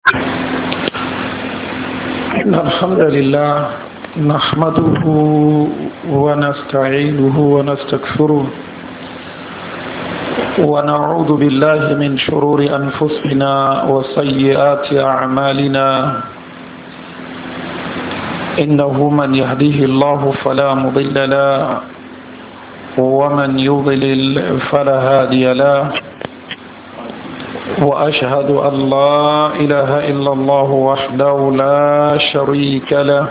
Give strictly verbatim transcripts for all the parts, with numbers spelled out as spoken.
إن الحمد لله نحمده ونستعينه ونستغفره ونعوذ بالله من شرور أنفسنا وسيئات أعمالنا إنه من يهديه الله فلا مضل له ومن يضلل فلا هادي له وأشهد أن لا إله إلا الله وحده لا شريك له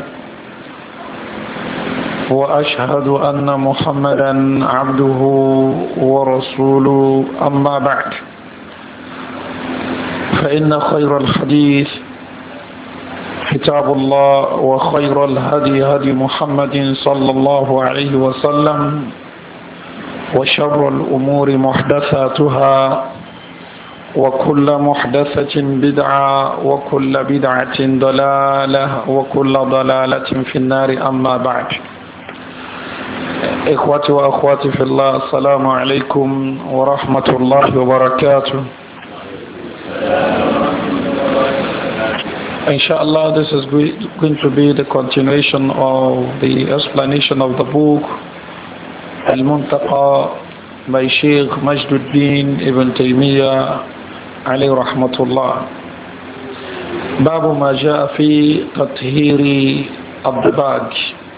وأشهد أن محمدا عبده ورسوله أما بعد فإن خير الحديث كتاب الله وخير الهدي هدي محمد صلى الله عليه وسلم وشر الأمور محدثاتها وكل محدثة بدعة وكل بدعة ضلالة وكل ضلالة في النار أما بعد. إخوتي وأخواتي في الله السلام عليكم ورحمة الله وبركاته. Inshallah, this is going to be the continuation of the explanation of the book Al-Muntaqa by Sheikh Majduddin Ibn Taymiyyah عليه رحمة الله. باب ما جاء في تطهير الضباج.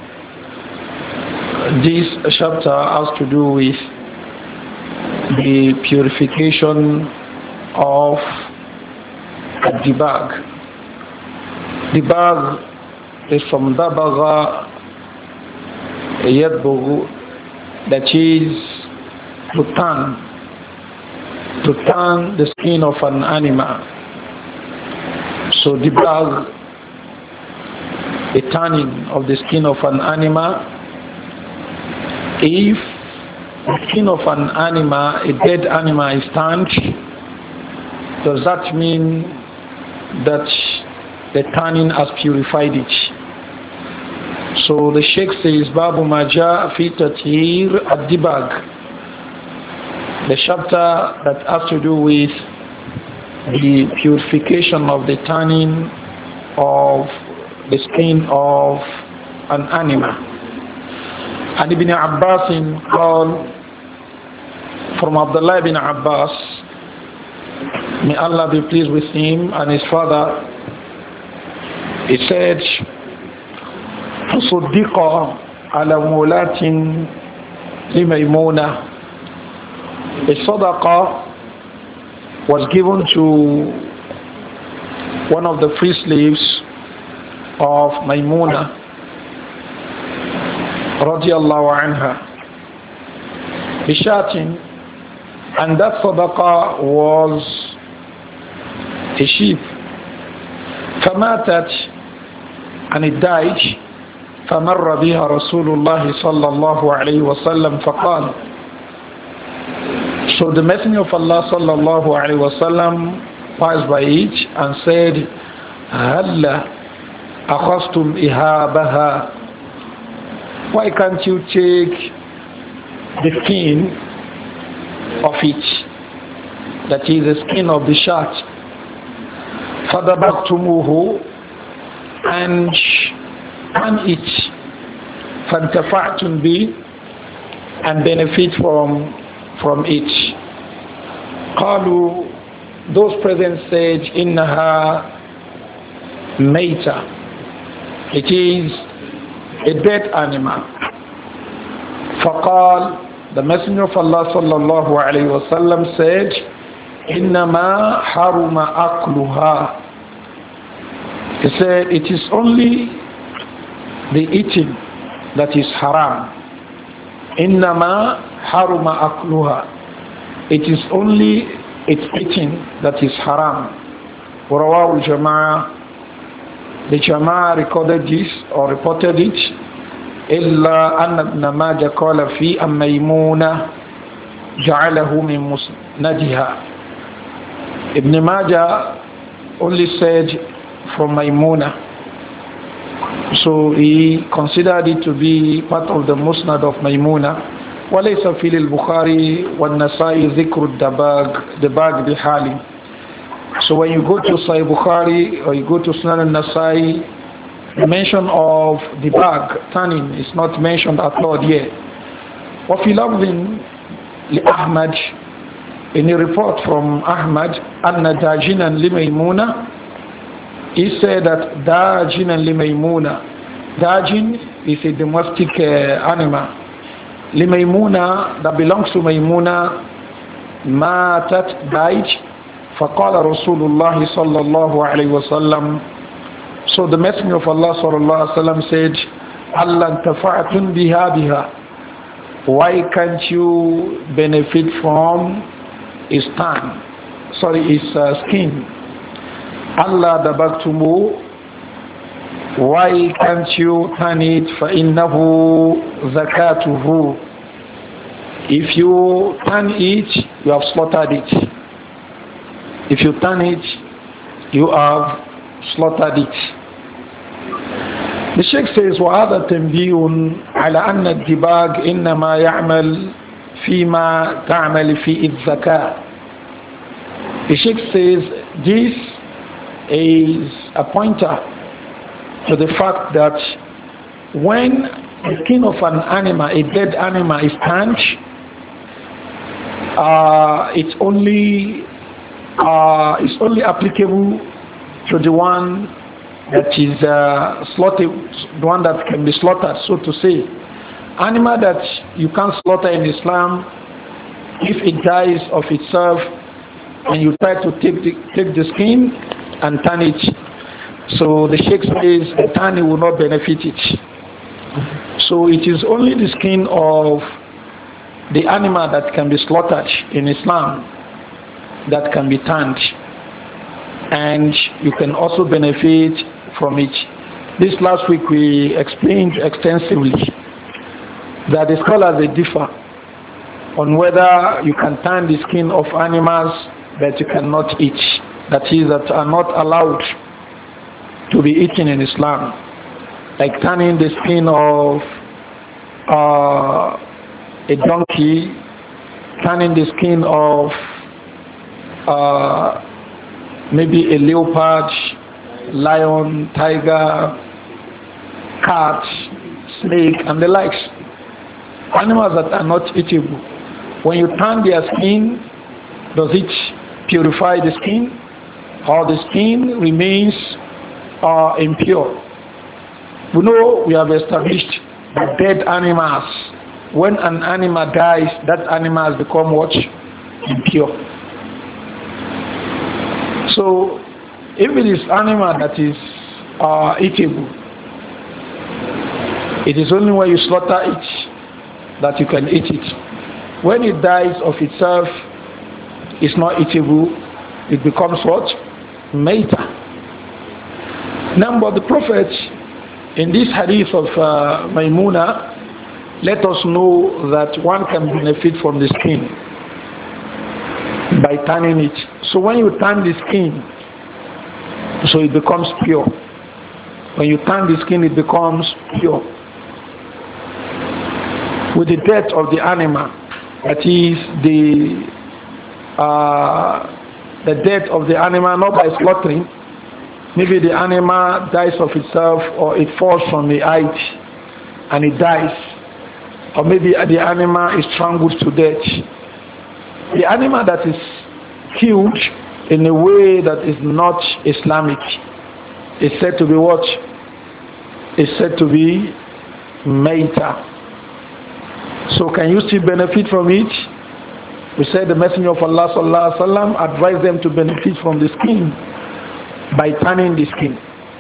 This chapter has to do with the purification of the bag. The bag is from dabagha yadbughu, that is to turn to turn the skin of an animal. So the bag, the turning of the skin of an animal. If the skin of an animal, a dead animal, is tanned, does that mean that the tanning has purified it? So the Sheikh says, Babu Maja fi tathir ad-dibag. The chapter that has to do with the purification of the tanning of the skin of an animal. And Ibn Abbas called from Abdullah ibn Abbas, may Allah be pleased with him and his father, he said, تصدق على مولاة لميمونة. A sadaqah was given to one of the free slaves of Maymuna radiallahu anha, bishatin, and that sadaqah was a sheep. فماتت, and it died. فمر بها رسول الله صلى الله عليه وسلم فقال. So the Messenger of Allah sallallahu alaihi wasallam passed by it and said, "Halla akhastum ihabaha? Why can't you take the skin of it, that is the skin of the shat, fadabaktumuhu, and and it, fantafa'tum bi, and benefit from from it?" قالوا, those present said, إنها ميتة, it is a dead animal. فقال, the Messenger of Allah sallallahu alayhi wa sallam said, إنما حرم أكلها. He said, it is only the eating that is haram. إنما حرم أكلها. It is only its eating that is haram. ورواه الجماعة. The Jama'ah recorded this or reported it. إلا أن ابن ماجه قال في ميمونة جعله من مسندها. Ibn Majah only said from Maymuna. So he considered it to be part of the Musnad of Maymuna. وليس في البخاري والنسائي ذكر الدباغ دباغ بحالي. So when you go to Sahih Bukhari or you go to Sunan al-Nasai, the mention of the bag, tanning, is not mentioned at all here. وفي لفظ لأحمد, in a report from Ahmad, أن داجنا لميمونة, he said that داجنا لميمونة, dajin is a domestic uh, animal. لميمونة, that belongs to Maymuna, ماتت, died. فقال رسول الله صلى الله عليه وسلم, so the Messenger of Allah صلى الله عليه وسلم said, ألا انتفعتم بها بها, why can't you benefit from his tan, sorry, his uh, skin? Allah dabaktumu, why can't you tan it? فَإِنَّهُ zakatuhu, if you tan it, you have slaughtered it. If you tan it, you have slaughtered it. The Sheikh says, وَهَذَا تَنْبِيٌ عَلَى أَنَّ الدِّبَاغ إِنَّمَا يَعْمَلْ فِيمَا تَعْمَلْ فِي الزَّكَاةِ. The Sheikh says, this is a pointer to the fact that when the skin of an animal, a dead animal, is tanned, uh, it's only uh, it's only applicable to the one that is uh, slaughtered, the one that can be slaughtered, so to say. Animal that you can't slaughter in Islam, if it dies of itself and you try to take the, take the skin and tan it, so the Sheikh says the tanning will not benefit it. So it is only the skin of the animal that can be slaughtered in Islam that can be tanned, and you can also benefit from it. This last week we explained extensively that the scholars they differ on whether you can tan the skin of animals that you cannot eat, that is, that are not allowed to be eaten in Islam, like tanning the skin of uh, a donkey, tanning the skin of uh, maybe a leopard, lion, tiger, cat, snake, and the likes. Animals that are not eatable. When you tan their skin, does it purify the skin, or the skin remains uh, impure? We know, we have established that dead animals, when an animal dies, that animal has become what? Impure. So, if it is animal that is uh, eatable, it is only when you slaughter it that you can eat it. When it dies of itself, it's not eatable, it becomes what? Maita. Now, but the Prophet, in this hadith of uh, Maymuna, let us know that one can benefit from the skin by tanning it. So when you tan the skin, so it becomes pure. When you tan the skin, it becomes pure. With the death of the animal, that is the uh, the death of the animal, not by slaughtering. Maybe the animal dies of itself, or it falls from the height and it dies, or maybe the animal is strangled to death. The animal that is killed in a way that is not Islamic is said to be what? Is said to be Maita. So can you still benefit from it? We said the Messenger of Allah sallallahu alaihi wasallam advised them to benefit from the skin by tanning the skin.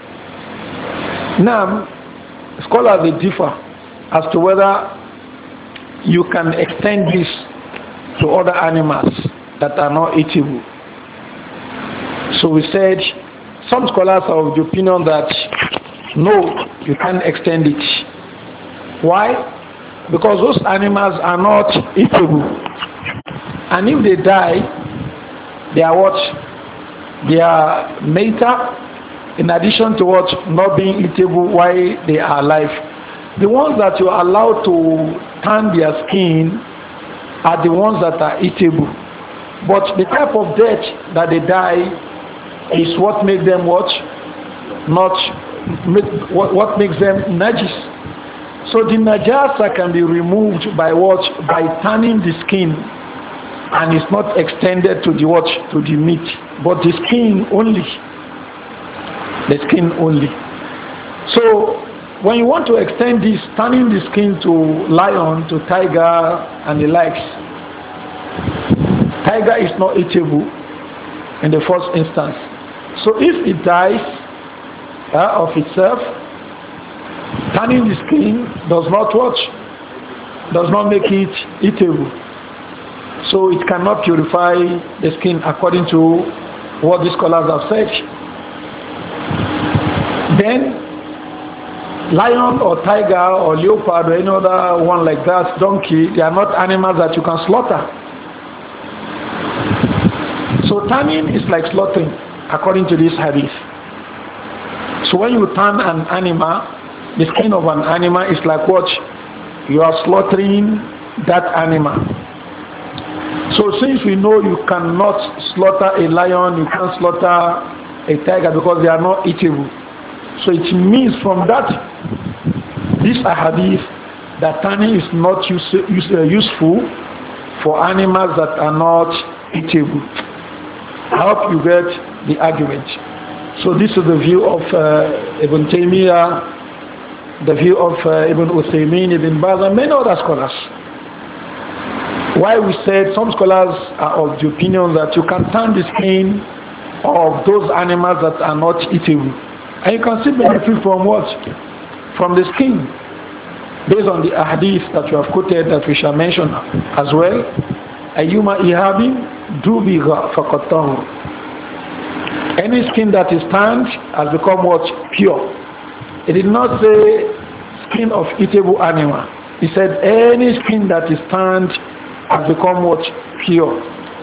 Now, scholars they differ as to whether you can extend this to other animals that are not eatable. So we said some scholars are of the opinion that no, you can't extend it. Why? Because those animals are not eatable. And if they die, they are what? They are maita, in addition to what? Not being eatable while they are alive. The ones that you are allowed to tan their skin are the ones that are eatable. But the type of death that they die is what makes them what? Not make, what, what makes them najis. So the najasa can be removed by what? By tanning the skin, and it's not extended to the what? To the meat, but the skin only. The skin only. So when you want to extend this, tanning the skin to lion, to tiger, and the likes, tiger is not eatable in the first instance. So if it dies uh, of itself, tanning the skin does not watch, does not make it eatable. So it cannot purify the skin according to what the scholars have said. Then lion or tiger or leopard or any other one like that, donkey, they are not animals that you can slaughter. So tanning is like slaughtering according to this hadith. So when you tan an animal, the skin of an animal is like what? You are slaughtering that animal. So since we know you cannot slaughter a lion, you can't slaughter a tiger because they are not eatable. So it means from that, this hadith, that tanning is not use, use, uh, useful for animals that are not eatable. I hope you get the argument. So this is the view of uh, Ibn Taymiyyah, the view of uh, Ibn Uthaymeen, Ibn Baz, and many other scholars. Why we said some scholars are of the opinion that you can tan the skin of those animals that are not eatable. And you can still benefit from what? From the skin. Based on the hadith that you have quoted that we shall mention as well. Ayyuma ihabin dubiga faqattahu. Any skin that is tanned has become what? Pure. It did not say skin of eatable animal. He said any skin that is tanned has become what? Pure.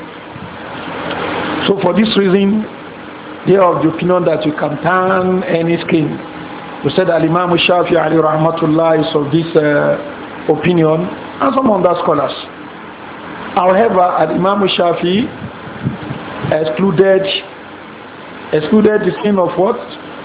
So for this reason, they are of the opinion that you can tan any skin. We said Al-Imam Shafi'i alayhi rahmatullah is of this uh, opinion, and some other scholars. However, Al-Imam Shafi'i excluded excluded the skin of what?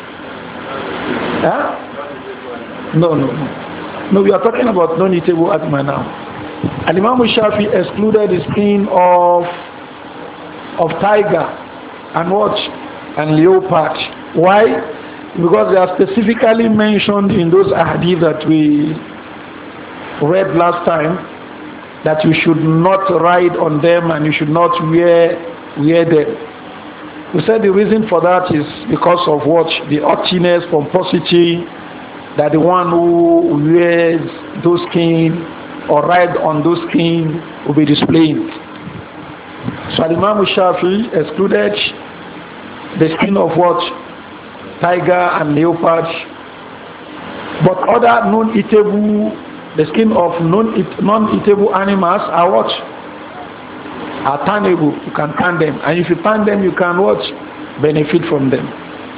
Huh? No, no, no. No, we are talking about non-eatable animal now. Al-Imam Shafi'i excluded the skin of of tiger and what? And leopard. Why? Because they are specifically mentioned in those hadith that we read last time, that you should not ride on them and you should not wear wear them. We said the reason for that is because of what? The haughtiness, pomposity that the one who wears those skin or ride on those skin will be displaying. So Imam Shafi excluded the skin of what? Tiger and leopard. But other non-eatable, the skin of non-eatable animals are what? Are tannable. You can tan them. And if you tan them, you can what? Benefit from them.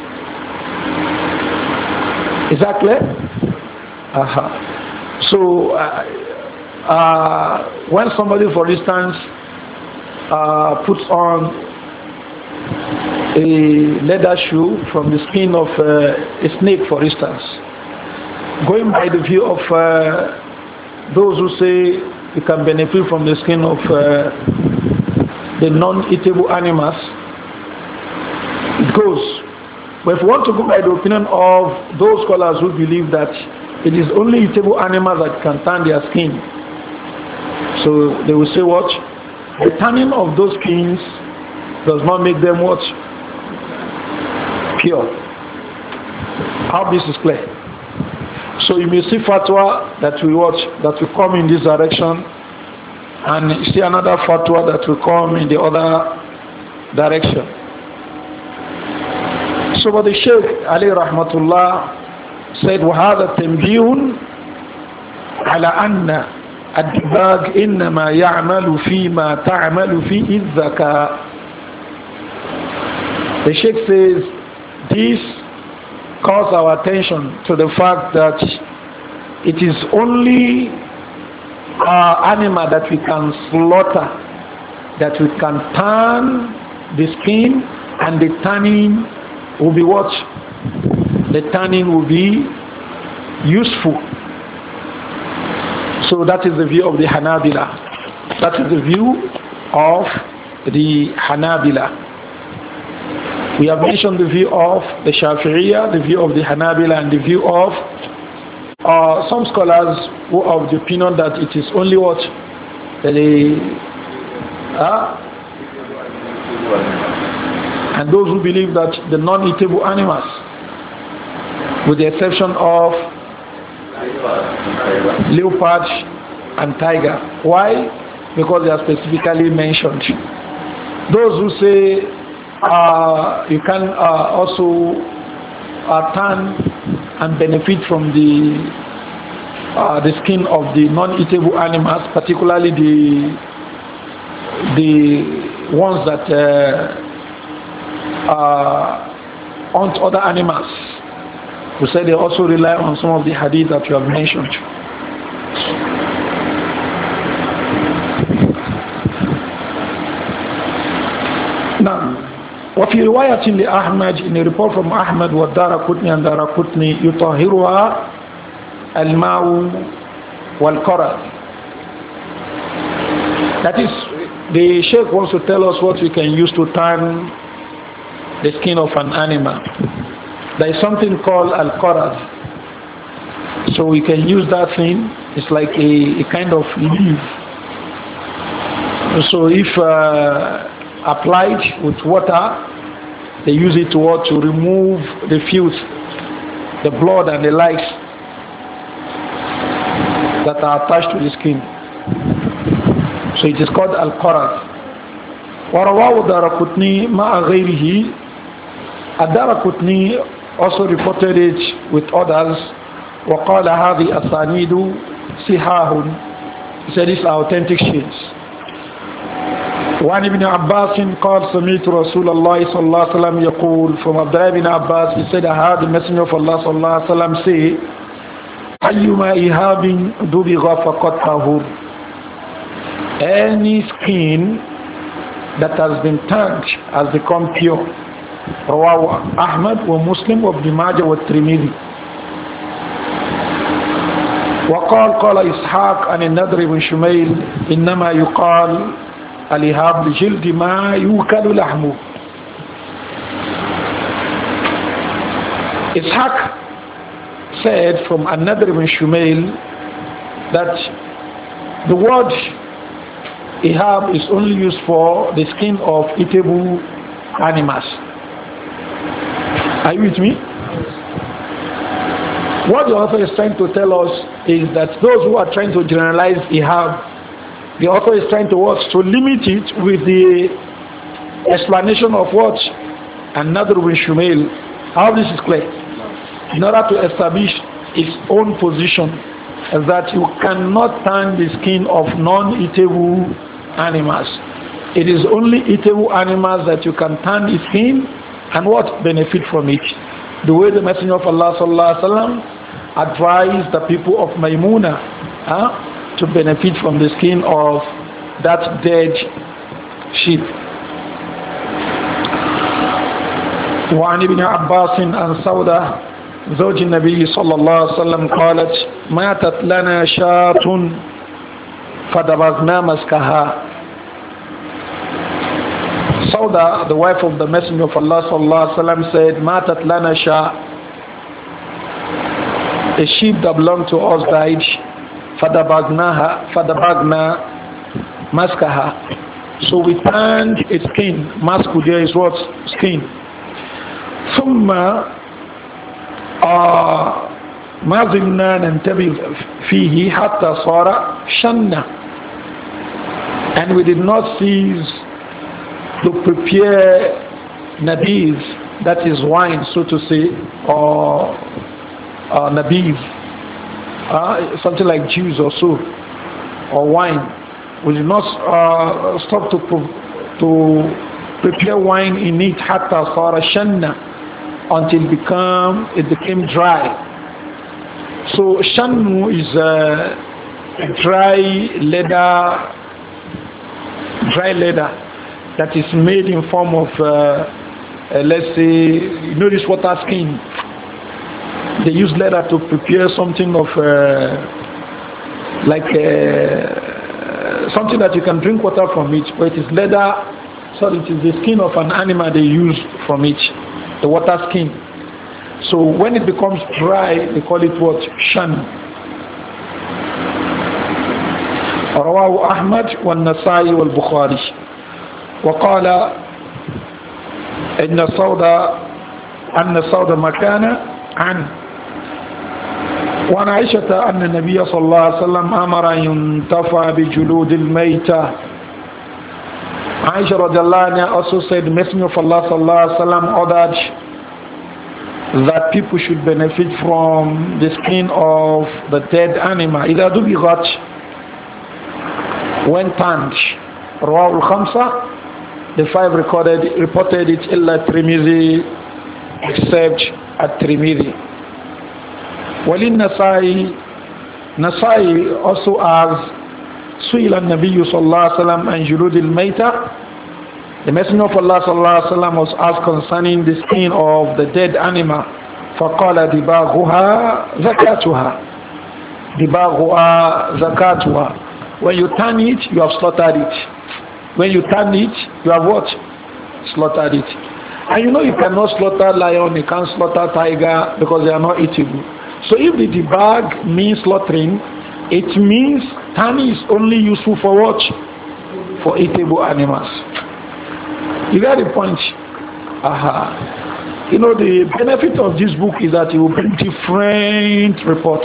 Is that clear? Uh-huh. So, uh, uh, when somebody, for instance, uh, puts on a leather shoe from the skin of uh, a snake, for instance, going by the view of uh, those who say you can benefit from the skin of uh, the non-eatable animals, it goes. But if you want to go by the opinion of those scholars who believe that it is only eatable animals that can tan their skin, so they will say what? The tanning of those skins does not make them what? Pure. How this is clear. So you may see fatwa that we watch, that will come in this direction, and you see another fatwa that will come in the other direction. So what the Shaykh Ali Rahmatullah said, وَهَذَا تَنْبِيهٌ عَلَى أَنَّ الدِّبَاغ إِنَّمَا يَعْمَلُ فِي مَا تَعْمَلُ فِي الذَّكَاء. The Sheikh says this calls our attention to the fact that it is only uh, animal that we can slaughter, that we can tan the skin and the tanning will be what? The tanning will be useful. So that is the view of the Hanabila. That is the view of the Hanabila. We have mentioned the view of the Shafi'iyya, the view of the Hanabila, and the view of uh, some scholars who are of the opinion that it is only what? The, uh, and those who believe that the non-eatable animals, with the exception of leopard and tiger. Why? Because they are specifically mentioned. Those who say uh, you can uh, also uh, tan and benefit from the uh, the skin of the non-eatable animals, particularly the the ones that uh, uh, hunt other animals. We said they also rely on some of the hadith that you have mentioned. Now, وفي رواية لأحمد, in a report from Ahmad والدارقطني and Daraqutni, يطهرها الماء والقرض. That is, the Sheikh wants to tell us what we can use to tan the skin of an animal. There is something called al-qarad. So we can use that thing. It's like a, a kind of leaf. So if uh, applied with water, they use it to what? To remove the filth, the blood and the likes that are attached to the skin. So it is called al-qarad. ورواه الدارقطني مع غيره. الدارقطني also reported it with others. وقال هذه أسانيد صحاح. He said these are authentic sheets. وعن ابن عباس قال سمعت رسول الله صلى الله عليه وسلم يقول, from Abdullah ibn Abbas, he said, I heard the Messenger of Allah صلى الله عليه وسلم say, أيما إهاب دبغ فقد طهور. Any skin that has been tanned has become pure. رواه أحمد ومسلم وابن ماجه والترمذي. وقال قال إسحاق عن النضر بن شميل إنما يقال الإهاب لجلد ما يوكل لحمه. Ishaq said from An-Nadr ibn Shumail that the word ihab is only used for the skin of eatable animals. Are you with me? What the author is trying to tell us is that those who are trying to generalize ihab, the author is trying to what? To limit it with the explanation of what? An-Nadr ibn Shumail. How this is clear? In order to establish its own position, is that you cannot tan the skin of non-eatable animals. It is only eatable animals that you can tan the skin and what? Benefit from it. The way the Messenger of Allah sallallahu alaihi wasallam advised the people of Maymuna huh, to benefit from the skin of that dead sheep. وعن ابن عباس عن سودة زوج النبي صلى الله عليه وسلم قالت ماتت لنا شاة فدبغنا مسكها. Sauda, the wife of the Messenger of Allah صلى الله عليه وسلم said, ماتت لنا شاة, a sheep that belonged to us died. فدبغناها فدبغنا مسكها, so we tanned its skin. Masku there is what? Skin. ثم ما زلنا ننتبه فيه حتى صار شنة, and we did not cease to prepare nabiz, that is wine, so to say, or uh, nabiz, uh, something like juice or so, or wine. We did not uh, stop to to prepare wine in it حتى صار شنة, until become it became dry. So shannu is a dry leather, dry leather that is made in form of uh, uh, let's say, you know this water skin. They use leather to prepare something of uh, like uh, something that you can drink water from it, but it is leather. So it is the skin of an animal they use from it, the water skin. So when it becomes dry, they call it what? Shan. رواه أحمد والنسائي والبخاري وقال إن الصوت أن الصوت مكان عن وعن عائشة أن النبي صلى الله عليه وسلم أمر أن ينتفع بجلود الميتة. Aisha radiallahu anha also said the Messenger of Allah sallallahu alaihi wasallam ordered that people should benefit from the skin of the dead animal. إذا دبغت, when tanned. رواه الخمسة, the five recorded reported it إلا الترمذي except الترمذي. وللنسائي, Nasai also asks, سئل النبي صلى الله عليه وسلم عن جلود الميتة. The Messenger of Allah صلى الله عليه وسلم was asked concerning the skin of the dead animal. فقال دباغها زكاتها. دباغها زكاتها. When you turn it, you have slaughtered it. When you turn it, you have what? Slaughtered it. And you know you cannot slaughter lion, you can't slaughter tiger because they are not eatable. So if the debag means slaughtering, it means turning is only useful for what? For eatable animals. You get the point? Aha. You know, the benefit of this book is that it will bring different reports.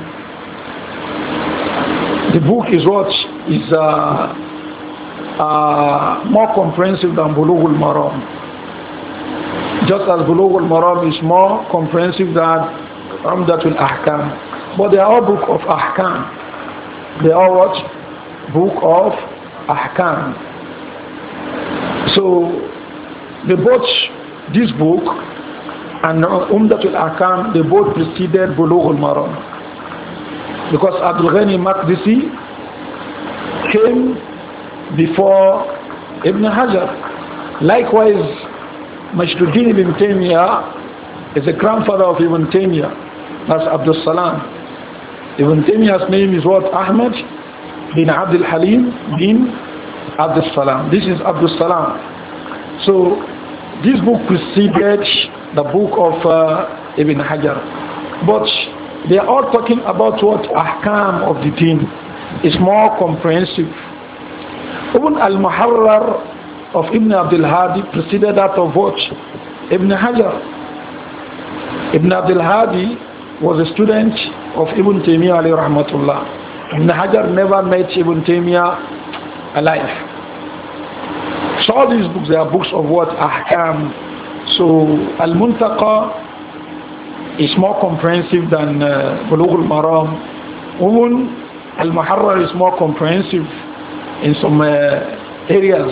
The book is what? Is uh, uh, more comprehensive than Bulughul Maram. Just as Bulughul Maram is more comprehensive than Umdatul Ahkam. But they are all book of Ahkam. They are what? Book of Ahkam. So, they both, this book and Umdatul Ahkam, they both preceded Bulughul Maram. Because Abdul Ghani Maqdisi came before Ibn Hajar. Likewise, Majduddin ibn Taymiyyah is the grandfather of Ibn Taymiyyah. That's Abdul Salam. Ibn Taymiyyah's name is what? Ahmad bin Abdul Halim bin Abdul Salam. This is Abdul Salam. So, this book preceded the book of uh, Ibn Hajar. But they are all talking about what? Ahkam of the deen. It's more comprehensive. Even Al-Muharrar of Ibn Abdul Hadi preceded that of what? Ibn Hajar. Ibn Abdul Hadi was a student of Ibn Taymiyyah alayhi rahmatullah. Ibn Hajar never met Ibn Taymiyyah alive. So all these books, they are books of what? Ahkam. So Al-Muntaqa is more comprehensive than uh, Bulughul Maram. Even Al-Muharrar is more comprehensive in some uh, areas.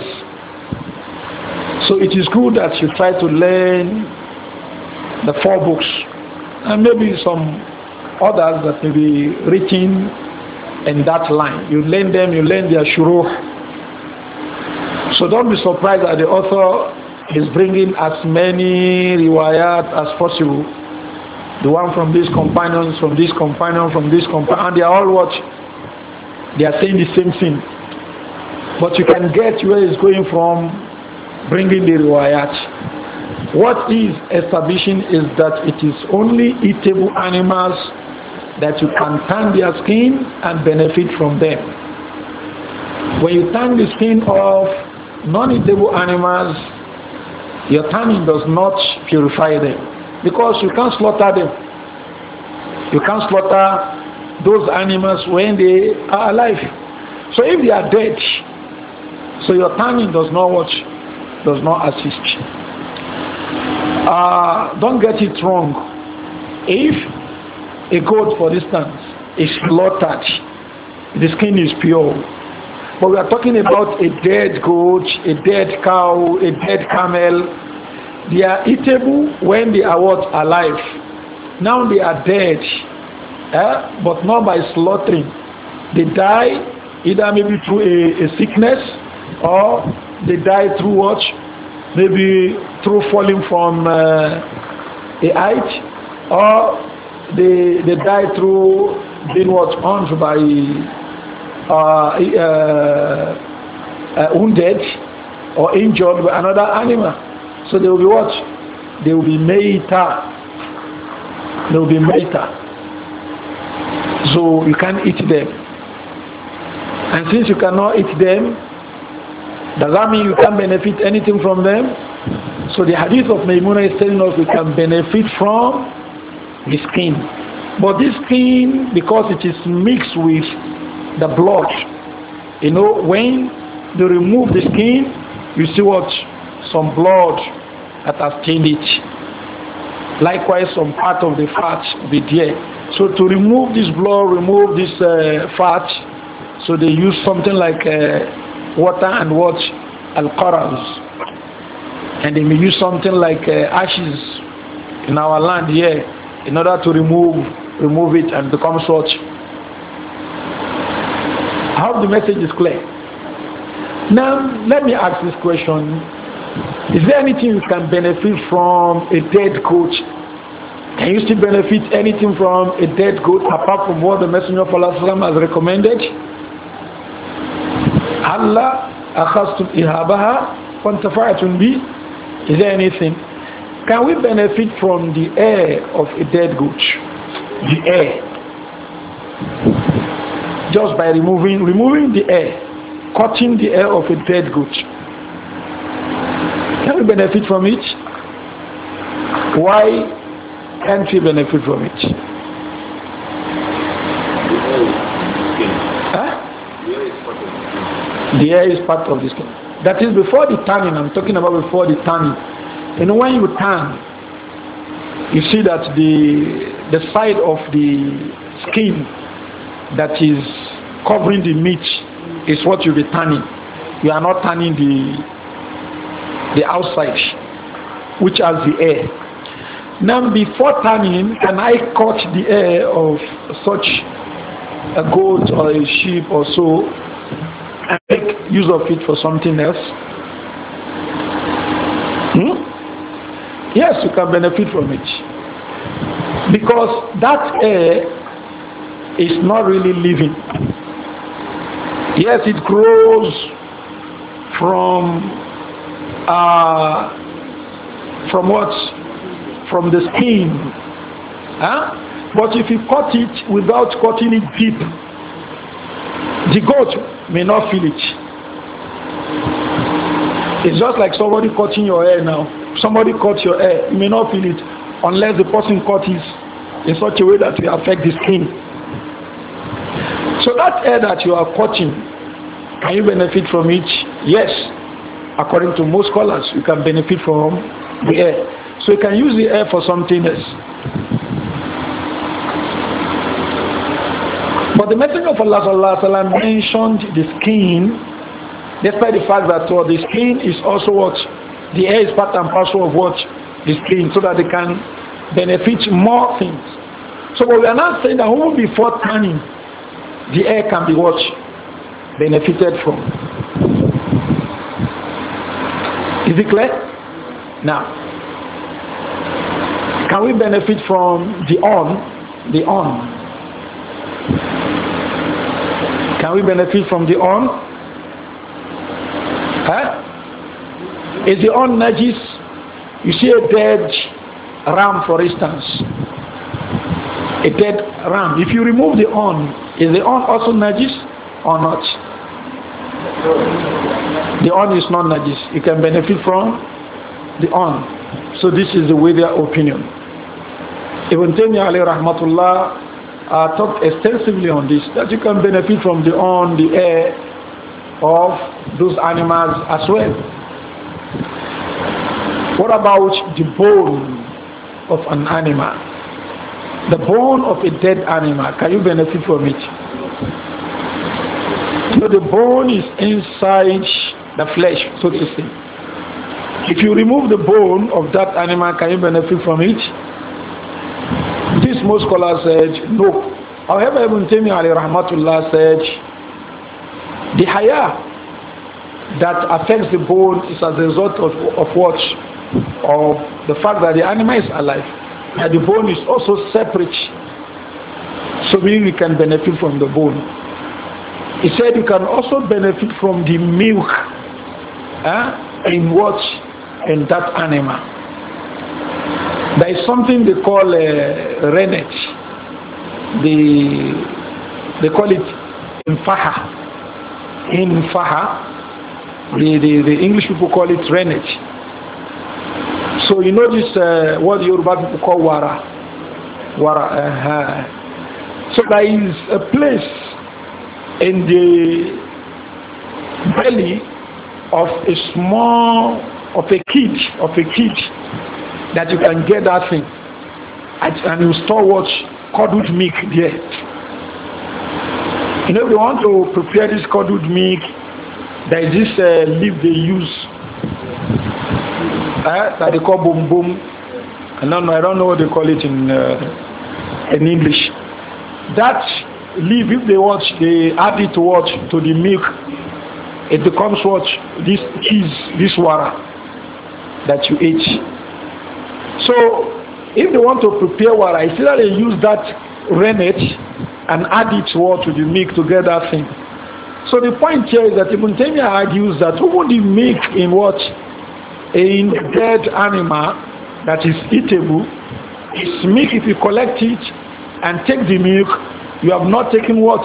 So it is good that you try to learn the four books and maybe some others that may be written in that line. You learn them, you learn their shuruh. So don't be surprised that the author is bringing as many riwayat as possible. The one from these companions, from this companion, from this companion, and they are all what? They are saying the same thing. But you can get where it's going from bringing the riwayat. What is establishing is that it is only eatable animals that you can tan their skin and benefit from them. When you tan the skin of non-eatable animals, your tanning does not purify them because you can't slaughter them. You can't slaughter those animals when they are alive. So if they are dead, so your tanning does not watch, does not assist. Uh, don't get it wrong. If a goat, for instance, is slaughtered, the skin is pure. But we are talking about a dead goat, a dead cow, a dead camel. They are eatable when they are what? Alive. Now they are dead, eh? But not by slaughtering. They die either maybe through a, a sickness or they die through what? maybe through falling from uh, a height, or they, they die through being what harmed by uh, uh, uh, wounded or injured by another animal. So they will be what? They will be meita. They will be meita. So you can't eat them. And since you cannot eat them, does that mean you can't benefit anything from them? So the hadith of Maimuna is telling us we can benefit from the skin. But this skin, because it is mixed with the blood, you know, when they remove the skin, you see what? Some blood that has stained it. Likewise, some part of the fat will be there. So to remove this blood, remove this uh, fat, so they use something like uh, water and what? Al-Qarans. And they may use something like uh, ashes in our land here in order to remove remove it and become such. I hope the message is clear. Now, let me ask this question. Is there anything you can benefit from a dead goat? Can you still benefit anything from a dead goat apart from what the Messenger of Allah has recommended? Allah akhastum ihabaha fantafa'atun bi. Is there anything? Can we benefit from the air of a dead goat? The air. Just by removing removing the air, cutting the air of a dead goat. Can we benefit from it? Why can't we benefit from it? Huh? The air is part of the skin. That is before the tanning. I'm talking about before the tanning. You know, when you tan, you see that the the side of the skin that is covering the meat is what you'll be tanning. You are not tanning the the outside, which has the air. Now, before tanning, can I cut the air of such a goat or a sheep or so and make use of it for something else? Hmm? Yes, you can benefit from it. Because that air is not really living. Yes, it grows from uh, from what? From the skin. Huh? But if you cut it without cutting it deep, the goat may not feel it. It's just like somebody cutting your hair now. Somebody cuts your hair, you may not feel it unless the person cuts it in such a way that will affect the skin. So that hair that you are cutting, can you benefit from it? Yes. According to most scholars, you can benefit from the hair. So you can use the hair for something else. But the Messenger of Allah sallallahu alaihi wasallam mentioned the skin, despite the fact that uh, the skin is also what? The hair is part and parcel of what? The skin, so that they can benefit more things. So we are not saying that even before tanning, the hair can be what? Benefited from. Is it clear? Now, can we benefit from the on? The on. Can we benefit from the on? Huh? Is the on najis? You see a dead ram, for instance. A dead ram. If you remove the on, is the on also najis or not? The on is not najis. You can benefit from the on. So this is the way their opinion. Ibn Taymiyyah alayhi rahmatullah uh, talked extensively on this, that you can benefit from the on, the air of those animals as well. What about the bone of an animal? The bone of a dead animal, can you benefit from it? So the bone is inside the flesh, so to say. If you remove the bone of that animal, can you benefit from it? This most scholars said no. However, Ibn Taymiyyah alayhi rahmatullah said the haya that affects the bone is as a result of, of what? Of the fact that the animal is alive. And the bone is also separate. So meaning we can benefit from the bone. He said you can also benefit from the milk eh, in what? In that animal. There is something they call uh, rennet. The, they call it infaha. Infaha. The, the, the English people call it rennet. So you know this, uh, what the Yoruba people call wara. Wara. Uh-huh. So there is a place in the belly of a small, of a kid, of a kid, that you can get that thing. And, and you store what? Curdled milk there. You know, if you want to prepare this curdled milk, there is this uh, leaf they use uh, that they call boom boom. I don't know, I don't know what they call it in uh, in English. That leaf, if they watch, they add it to what? To the milk. It becomes what? This cheese, this water that you eat. So, if they want to prepare water, it's either they use that rennet and add it to, what, to the milk to get that thing. So the point here is that Ibn Taymiyyah argues that even the milk in what? In dead animal that is eatable, is milk. If you collect it and take the milk, you have not taken what?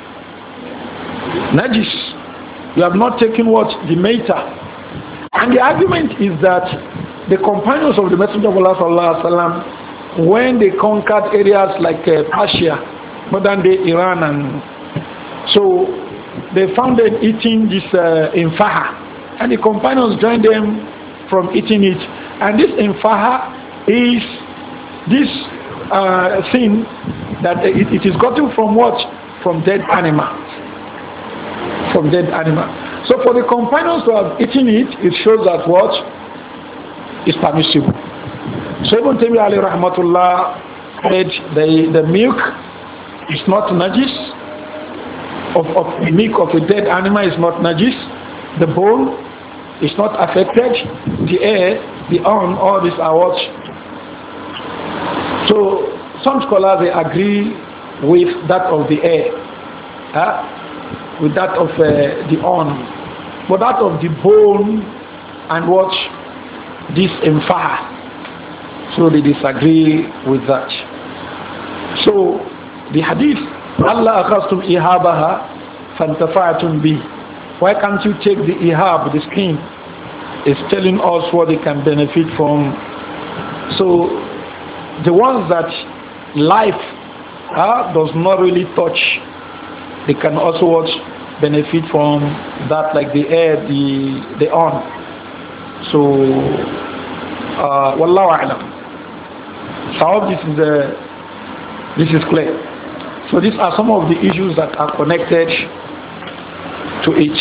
Najis. You have not taken what? The maita. And the argument is that the companions of the Messenger of Allah sallallahu alaihi wasallam, when they conquered areas like uh, Persia, modern day Iran, and so they found them eating this uh, infaha, and the companions joined them from eating it. And this infaha is this uh, thing that it, it is gotten from what? From dead animals. From dead animal. So for the companions to have eaten it, it shows that what is permissible. So Ibn Taymiyyah alayhi rahmatullah said the, the milk is not najis. Of, of the milk of a dead animal is not najis. The bone is not affected. The air, the urn, all these are what. So some scholars they agree with that of the air, huh? with that of uh, the urn, but that of the bone and what this infa. So they disagree with that. So the hadith, Allah akhastum ihabaha fantafa'atum bi. Why can't you take the ihab, the skin? It's telling us what they can benefit from. So the ones that life uh, does not really touch, they can also watch, benefit from that, like the air, the the on. So uh, wallahu a'lam. So I hope this is uh, this is clear. So these are some of the issues that are connected to each.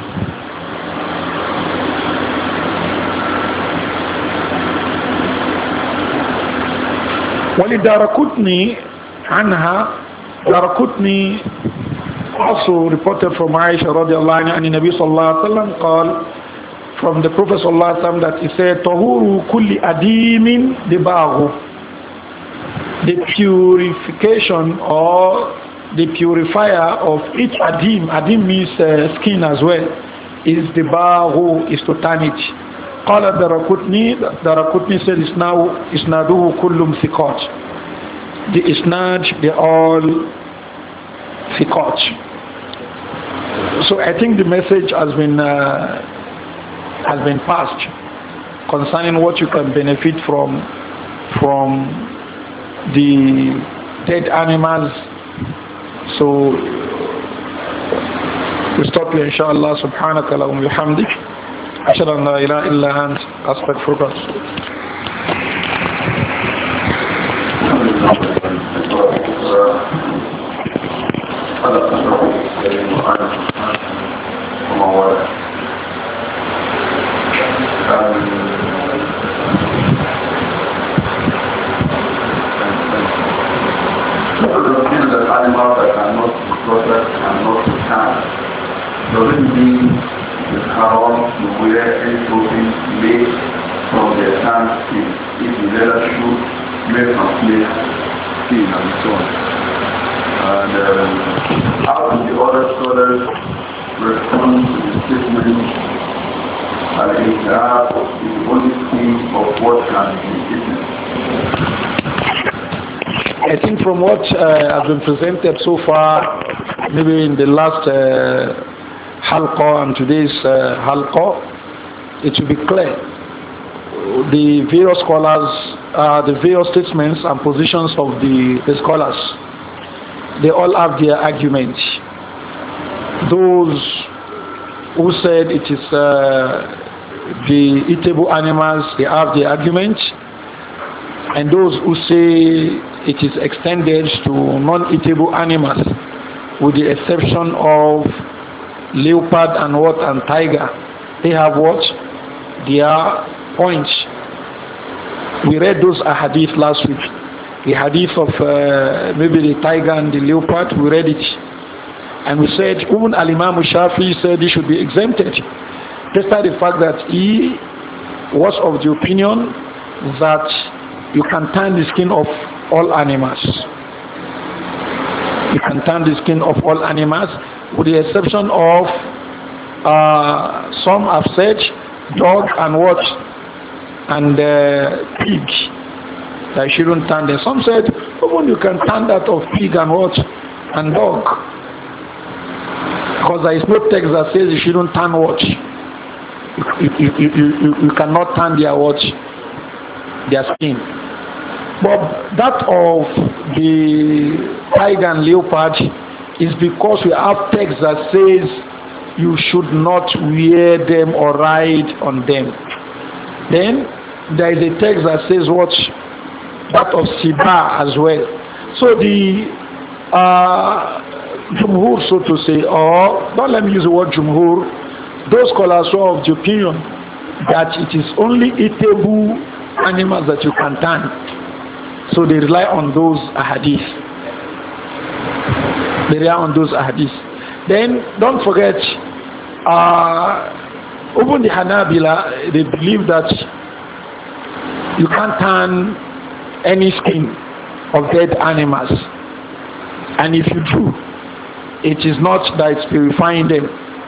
ولدارقطني عنها دارقطني also reported from Aisha radiallahu anha and the Nabi sallallahu alaihi wasallam قال from the Prophet sallallahu alaihi wasallam that he said طهور كل أديم دباغه, the purification or the purifier of each adim, adim means uh, skin as well, is the bahu, is to turn it. قال الدارقطني, Daraqutni said isnahu isnaduhu kullum thiqat. The isnad, they all thiqat. So I think the message has been uh, has been passed concerning what you can benefit from from the dead animals. So we stop here inshallah. Subhanaka lahum bihamdik ashhadu an la ilaha illa ant astaghfiruka. Animals that are not slaughtered and not canned. Does it mean is haram to wear any clothing made from the tan skin, if the leather shoe made from clay skin and so on. And um, how do the other scholars respond to the statement al-Ihab is the only thing of what can be eaten? I think from what uh, has been presented so far, maybe in the last uh, halqa and today's uh, halqa, it will be clear. The various scholars, uh, the various statements and positions of the, the scholars, they all have their arguments. Those who said it is uh, the eatable animals, they have their argument, and those who say it is extended to non-eatable animals, with the exception of leopard and what and tiger, they have what? Their points. We read those ahadith last week. The hadith of uh, maybe the tiger and the leopard, we read it. And we said, even Al-Imam Shafi said he should be exempted, despite the fact that he was of the opinion that you can tan the skin of all animals. You can tan the skin of all animals, with the exception of uh, some have said dog and what and uh, pig. That you shouldn't tan them. Some said even you can tan that of pig and what and dog, because there is no text that says you shouldn't tan what. You, you, you, you, you cannot tan their what their skin. But that of the tiger and leopard is because we have text that says you should not wear them or ride on them. Then there is a text that says what? That of Siba as well. So the uh, Jumhur, so to say, or don't let me use the word Jumhur, those scholars are of the opinion that it is only eatable animals that you can tan. So they rely on those ahadith. They rely on those ahadith. Then don't forget, uh, even the Hanabila, they believe that you can't tan any skin of dead animals. And if you do, it is not that it's purifying them.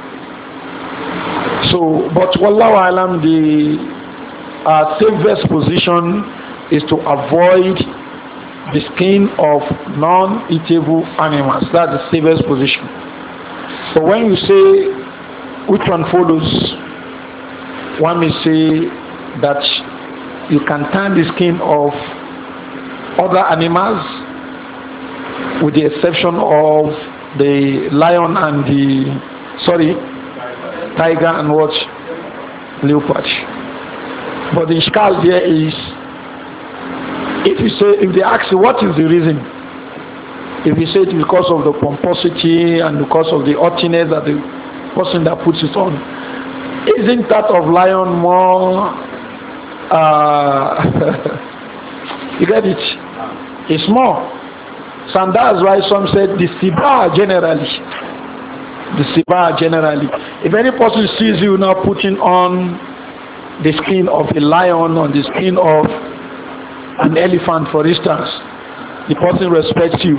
So, but Wallahu Alam, the uh, safest position is to avoid the skin of non-eatable animals. That's the safest position. But when you say which one follows, one may say that you can tan the skin of other animals, with the exception of the lion and the sorry tiger and what leopard. But the ishkal there is, if you say, if they ask you what is the reason, if you say it's because of the pomposity and because of the haughtiness that the person that puts it on, isn't that of lion more uh, you get it? It's more. So and that's why some said the siba generally, the siba generally, if any person sees you now putting on the skin of a lion, on the skin of an elephant, for instance, the person respects you.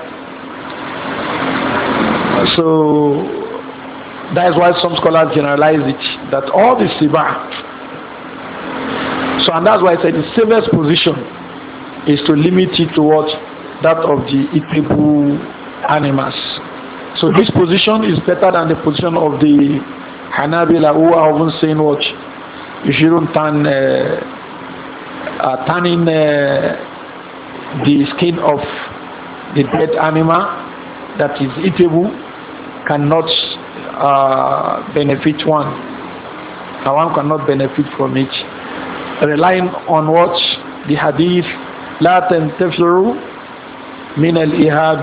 So that is why some scholars generalize it, that all the siba. So and that's why I said the safest position is to limit it to what? That of the eatable animals. So this position is better than the position of the Hanabila, who are often saying what? You shouldn't tan uh, Uh, tanning uh, the skin of the dead animal that is eatable cannot uh, benefit one. And one cannot benefit from it. Relying on what? The hadith, لا تنتفعوا من الإهاب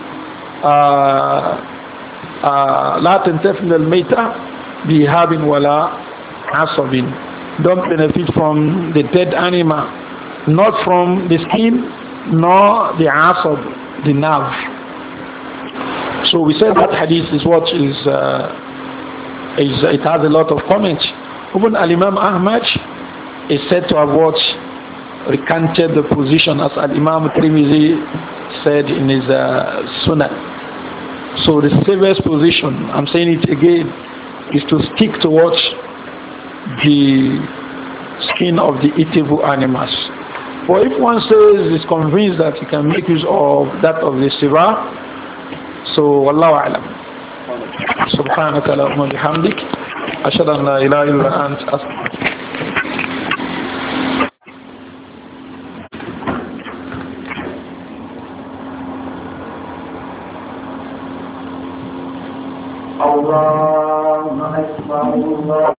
لا تنتفع الميتة بإهاب ولا عصب. Don't benefit from the dead animal, not from the skin, nor the asab, the nerve. So we said that hadith is what is uh, is, it has a lot of comments. Even Al-Imam Ahmad is said to have what recanted the position, as Al-Imam Tirmidhi said in his uh, Sunnah. So the safest position, I'm saying it again, is to stick to what the skin of the eatable animals. But if one says is convinced that he can make use of that of the sirah, so wallahu a'lam. سبحانك اللهم وبحمدك أشهد أن لا إله إلا أنت أستغفرك. الله أكبر الله